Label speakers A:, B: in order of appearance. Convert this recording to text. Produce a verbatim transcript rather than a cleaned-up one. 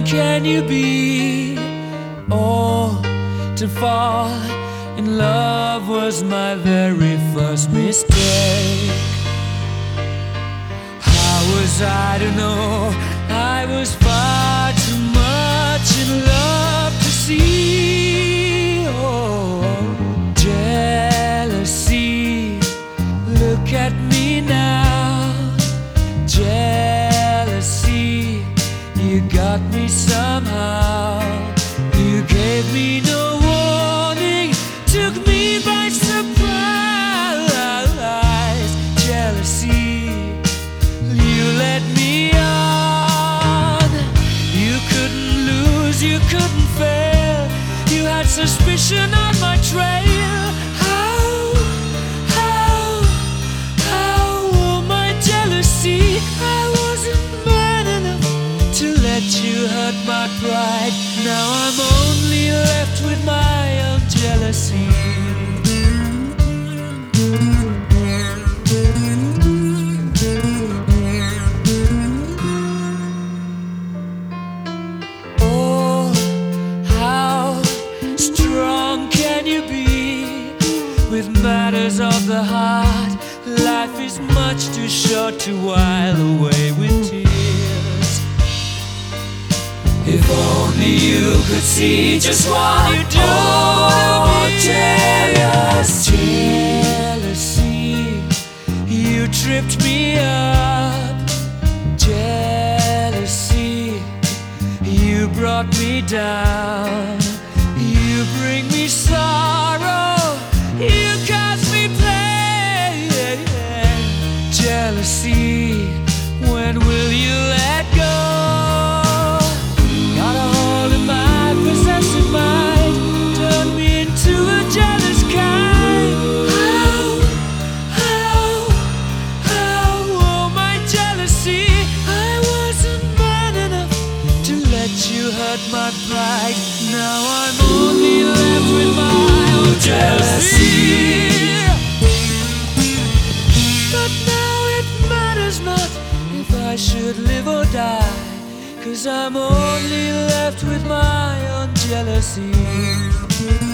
A: can you be? Oh, to fall in love was my very first mistake. How was I to know I was far too much in love to see? Oh, jealousy, look at me now. Jealousy, you got me somehow. You gave me no warning, took me by surprise. Jealousy, you led me on. You couldn't lose, you couldn't fail. You had suspicion on my trail. How, how, how, oh my jealousy, I wasn't man enough to let you hurt my pride. Now I'm only left with my own jealousy. Oh, how strong can you be with matters of the heart? Life is much too short to while away with tears. If only you could see just what you do to me. Jealousy, jealousy, you tripped me up. Jealousy, you brought me down. You bring me sorrow, you cause me pain. Jealousy, when will you let go? Got a hold of my possessive mind, turn me into a jealous kind. How, how, how, oh my jealousy, I wasn't man enough to let you hurt my pride. Now I'm only left with my own jealousy. But now it matters not if I should live or die, 'cause I'm only left with my own jealousy.